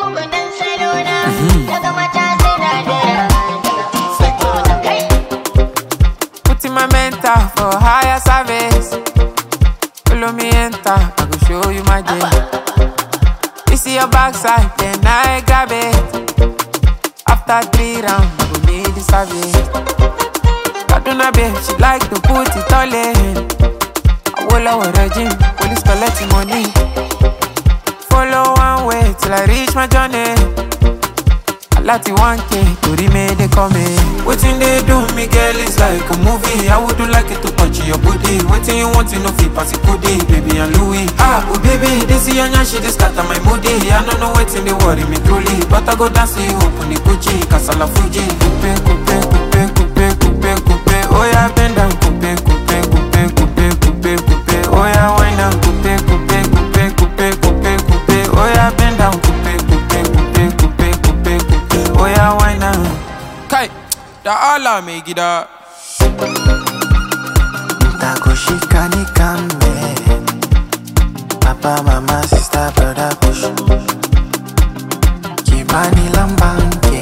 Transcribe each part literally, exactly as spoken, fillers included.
Putting my mental for higher service. Follow me enter, I go show you my game. You see your backside, then I grab it. After three rounds, I go need the service. Kaduna babe, she like to put it all in. I will lower regime, police collecting money. Follow one way till I reach my journey. Lati one K, to remain they coming. Waiting they do me, girl, it's like a movie. I would do like it to touch your booty. Waiting you want to know if pass it goodie, baby and Louis. Ah, oh baby, this is your she just start my moody. I don't know waiting they worry me truly, but I go dance to you open the Gucci, Kasala Fuji. Coupe, coupe, coupe, coupe, coupe, coupe. Oh yeah, bend down, coupe, coupe, coupe, coupe, coupe, coupe. Oh yeah, wind down, coupe, coupe, coupe, coupe, coupe, coupe. Oh yeah, bend down, coupe, coupe, coupe, coupe. Oh yeah, why now? Kai, da Allah make it up. Takoshika ni kambe. Papa, mama, sister, brother, push. Kibani lambanke.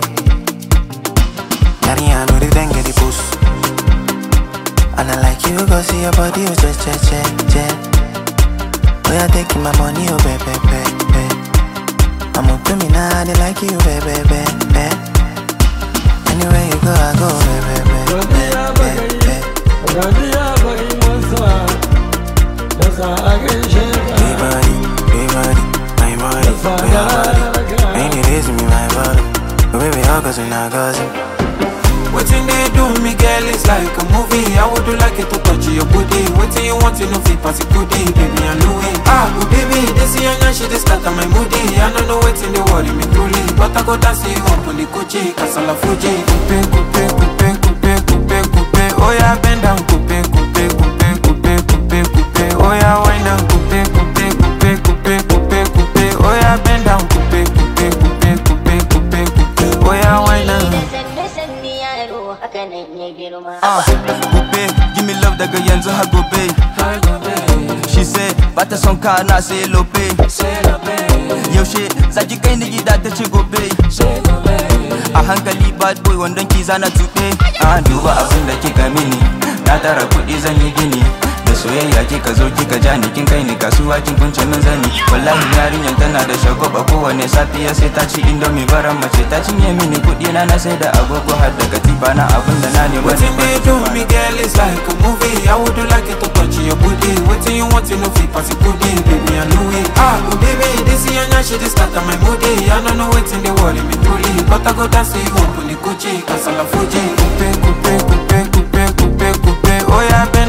Yari anu di denge di push. And I like you, go see your body, oh che che che che. Oh yeah, taking my money, oh baby, baby, baby. I'm up to me now, they like you, baby, baby. Anywhere you go, I go, baby, baby, baby, baby. Big body, big body, my body, my body. Ain't it easy, me, my body. But baby, all goes in our gossip. Waiting they do me, girl, it's like a movie. I would do like it to touch your booty. Waiting you want to know if pass it goodie, baby and Louis. Ah, oh baby, this is your she just start my moody. I don't know waiting they worry me truly, but I go dance to you up on the Gucci, Kasala Fuji. Coupe, coupe, coupe, coupe, coupe. Oh yeah, bend down, coupe, coupe, coupe, coupe, coupe. Oh yeah, wind down, coupe, coupe, coupe, coupe, coupe. Oh yeah, bend down, coupe, coupe, coupe, coupe, coupe. Oh yeah, why now? Takoshika ni kambe. Papa, mama, sister, brother, push. Kibani lambanke. Yari anu di denge di push. And I like you, go see your body, oh che che che che. Oh yeah, taking my money, oh baby, baby, baby. Anywhere you go, I go, baby, baby, baby. down, coupe, coupe, coupe, coupe, coupe, coupe. Oh yeah, why now? Coupe, coupe, coupe, coupe, coupe, coupe. Oh yeah, bend down, coupe, coupe, coupe, coupe, coupe, coupe. Oh yeah, why now? Ah, coupe, give me love daga yanzu har gobe. She say, bata son ka na sai lope. Yaushe zaki kai ni gida ta ce gobe. A hankali bad boy wandon ki zana tuɓe. Ah, duba abin da kika mini, na tara kuɗi zan yi gini. Da soyayya kika zo kika ja ni kin kai ni kasuwa kin kunce min zani. Wallahi yarinyar tana da shagwaba kowane safiya sai ta ci indomie baran mace ta cinye mini kuɗi na na sai da agogo har da katifa na abin da na ne wani. Waiting they do me, girl, it's like a movie. I would do like it to touch your booty. Waiting you want to know if pass it goodie, baby and Louis. Ah, oh baby, this is your she just start my moody. I don't know waiting they worry me truly, but I go dance to you up on the Gucci, Kasala Fuji. Coupe, coupe, coupe, coupe, coupe, coupe. Oh yeah, bend